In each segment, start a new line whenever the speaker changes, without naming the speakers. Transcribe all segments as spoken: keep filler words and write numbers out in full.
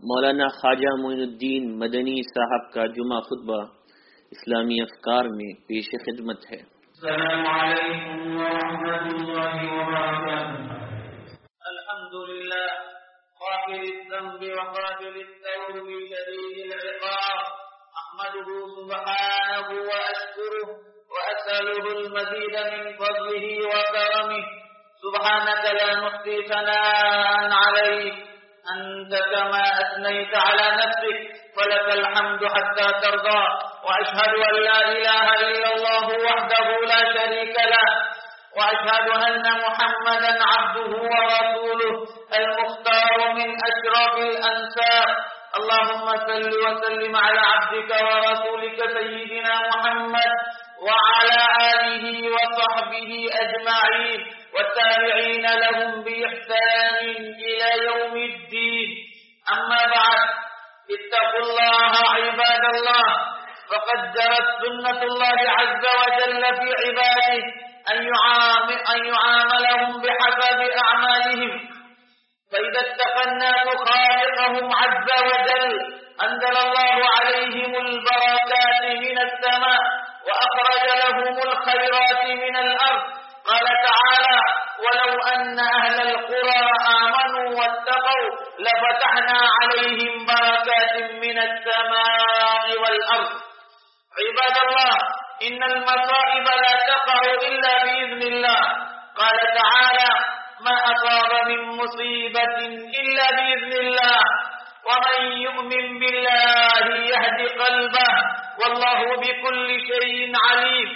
मौलाना ख्वाजा मोइनुद्दीन मदनी साहब का जुमा खुतबा इस्लामी अफकार में पेश खिदमत है।
अस्सलामु अलैकुम व रहमतुल्लाहि व बरकातुहू। अल्हम्दुलिल्लाह ग़ाफिरिज़ ज़ंबि व क़ाबिलित तौबि शदीदिल इक़ाब अहमदुहु सुब्हानहु व अश्कुरुहु व असअलुहुल मज़ीद मिन फ़ज़लिहि व करमिहि। सुब्हानक ला नुहसी सनाअन अलैक أنت كما أثنيت على نفسك ولك الحمد حتى ترضى وأشهد أن لا إله إلا الله وحده لا شريك له وأشهد أن محمدا عبده ورسوله المختار من أشرف الأنساب. اللهم صل وسلم على عبدك ورسولك سيدنا محمد وعلى آله وصحبه أجمعين والتابعين لهم بإحسان إلى يوم الدين. أما بعد، اتقوا الله عباد الله، فقد جرت سنة الله عز وجل في عباده أن يعامل أن يعاملهم بحسب أعمالهم، فإذا اتقى الناس خالقهم عز وجل أنزل الله عليهم البركات من السماء وأخرج لهم الخيرات من الأرض. قال تعالى: ولو أن أهل القرى آمنوا واتقوا لفتحنا عليهم بركات من السماء والأرض. عباد الله، إن المصائب لا تقع إلا بإذن الله. قال تعالى: ما أصاب من مصيبة إلا بإذن الله ومن يؤمن بالله يهد قلبه والله بكل شيء عليم.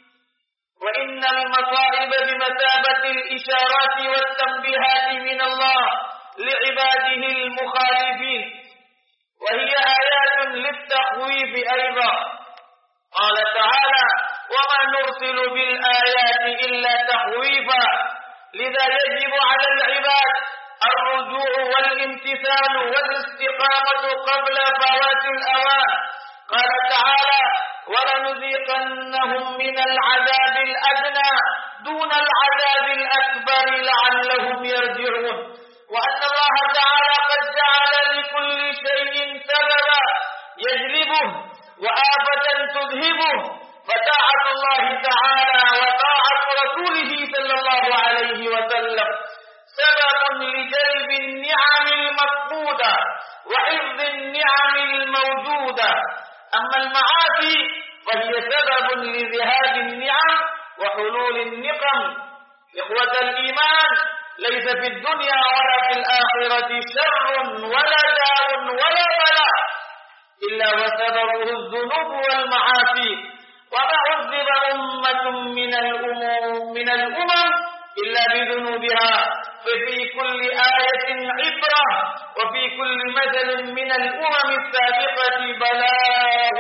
وإن المصائب بمثابة الإشارات والتنبيهات من الله لعباده المخالفين، وهي آيات للتخويف أيضا. قال تعالى: وما نرسل بالآيات إلا تخويفا. لذا يجب على العباد الرجوع والامتثال والاستقامة قبل فوات الأوان. قال تعالى: ولنذيقنهم من العذاب الأدنى دون العذاب الأكبر لعلهم يرجعون. وأن الله تعالى قد جعل لكل شيء سببا يجلبه وآفة تذهبه، فطاعة الله تعالى وطاعة رسوله صلى الله عليه وسلم سبب لجلب النعم المفقودة وحفظ النعم الموجودة. أما المعاصي فهي سبب لذهاب النعم وحلول النقم. إخوة الإيمان، ليس في الدنيا ولا في الآخرة شر ولا داء ولا بلاء إلا وسببه الذنوب والمعاصي. وما عذب أمة من الأمم من الأمم إلا بذنوبها، ففي كل آية عبرة وفي كل مثل من الأمم السابقة بلاغ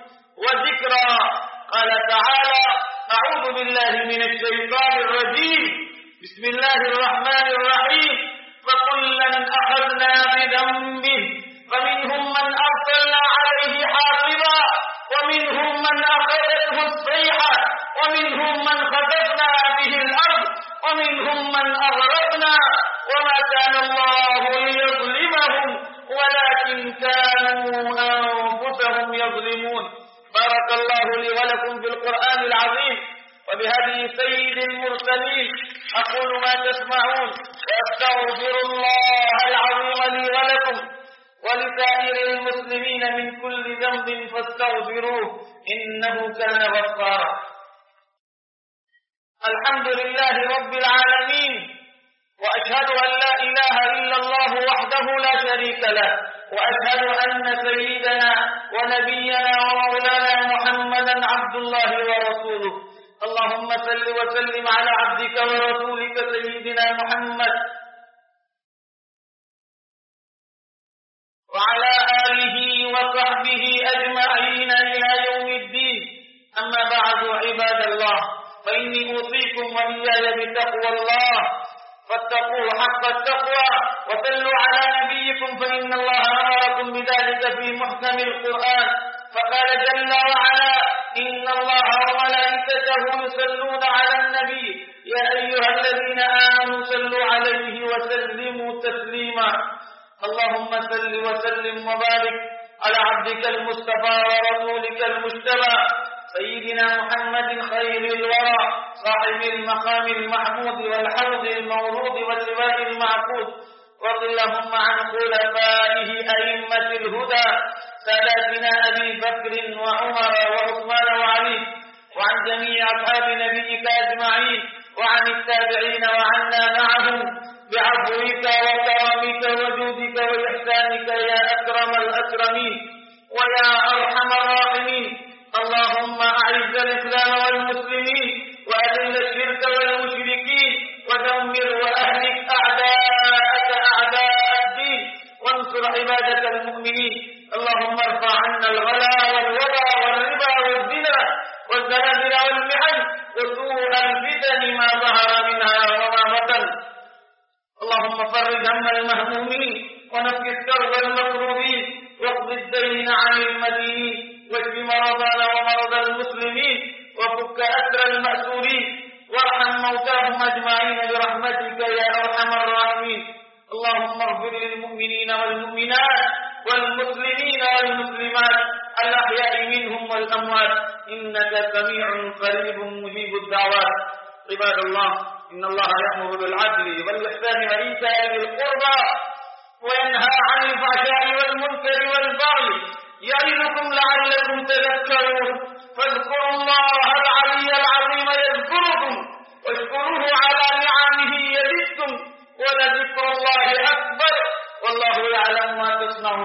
وذكرى. قال تعالى: أعوذ بالله من الشيطان الرجيم، بسم الله الرحمن الرحيم. فكلا أخذنا بذنبه فمنهم من أرسلنا عليه حاصبا ومنهم من أخذته الصيحة ومنهم من خسفنا به الأرض ومنهم من أغرقنا وما كان الله ليظلمهم ولكن كانوا أنفسهم يظلمون. بارك الله لي ولكم في القرآن العظيم وبهدي سيد المرسلين. أقول ما تسمعون وأستغفر الله العظيم لي ولكم ولسائر المسلمين من كل ذنب فاستغفروه إنه كان غفارا. الحمد لله رب العالمين، وأشهد أن لا إله إلا الله وحده لا شريك له، وأشهد أن سيدنا ونبينا ومولانا محمدا عبد الله ورسوله. اللهم صل وسلم على عبدك ورسولك سيدنا محمد وعلى آله وصحبه أجمعين إلى يوم الدين. أما بعد، عباد الله، فإني أوصيكم وإياي بتقوى الله، فاتقوه حق التقوى وصلوا على نبيكم فإن الله أمركم بذلك في محكم القرآن. فقال جل وعلا: إن الله وملائكته يصلون على النبي يا أيها الذين آمنوا صلوا عليه وسلموا تسليما. اللهم صل وسلم وبارك على عبدك المصطفى ورسولك المجتبى سيدنا محمد خير الورى صاحب المقام المحمود والحوض المورود واللواء المعقود. وارض اللهم عن خلفائه أئمة الهدى ساداتنا أبي بكر وعمر وعثمان وعلي، وعن جميع أصحاب نبيك أجمعين، وعن التابعين وعنا معهم بعفوك وكرمك وجودك وإحسانك يا أكرم الأكرمين ويا أرحم الراحمين. اللهم أعز الإسلام والمسلمين وأذل الشرك والمشركين ودمر وأهلك أعداءك أعداء الدين وانصر عبادك المؤمنين. اللهم ارفع عنا الغلا والوبا والربا والزنا والزلازل والمحن وسوء الفتن ما ظهر منها وما بطن. اللهم فرج هم المهمومين ونفس كرب المكروبين واقض الدين عن المدينين واشف مرضانا ومرضى المسلمين وفك أسر المأسورين وارحم موتاهم أجمعين برحمتك يا أرحم الراحمين. اللهم اغفر للمؤمنين والمؤمنات والمسلمين والمسلمات الأحياء منهم والأموات إنك سميع قريب مجيب الدعوات. عباد الله، إن الله يأمر بالعدل والإحسان وإيتاء ذي القربى وينهى عن الفحشاء والمنكر والبغي يعظكم لعلكم تذكرون. فاذكروا الله العلي العظيم يذكركم واشكروه على نعمه يزدكم ولذكر الله أكبر والله يعلم ما تصنعون.